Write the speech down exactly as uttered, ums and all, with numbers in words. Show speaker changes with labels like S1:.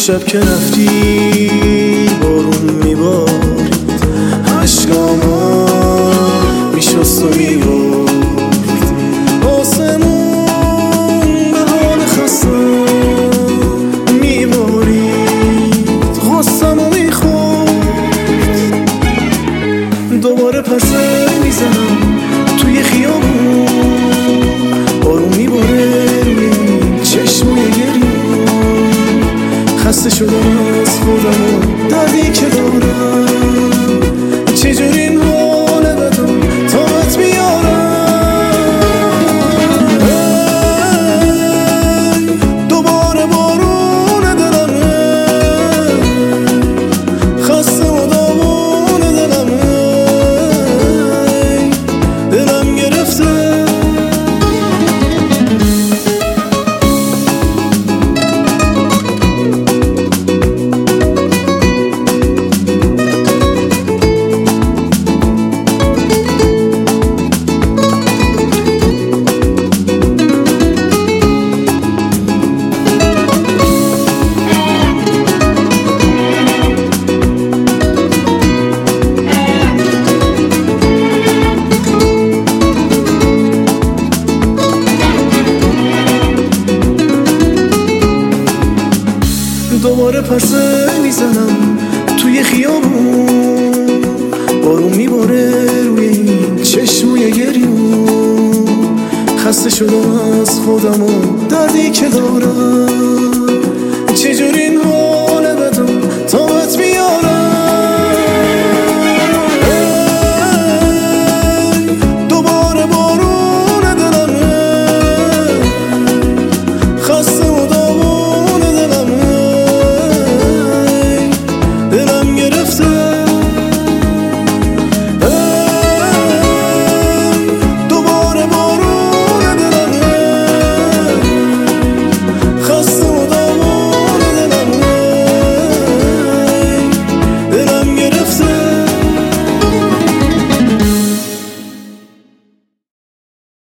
S1: شب که رفتی بارون میبارید، عشقاما میشست و میبارد، آسمون به حال خستم میبارید، غصم و میخورد. دوباره پسه میزنم توی خیابون، بارون میباره چشموی گریون. خسته شدم از خودم و دردی که دارم، چجوری این حال بدم طاقت بیارم. دوباره بارون دلم، خسته و داغون دلم، دلم گرفته. دوباره پرسه میزنم توی خیابون، بارون میباره روی این چشموی گریون. خسته شدم از خودم و دردی که دارم، چجوری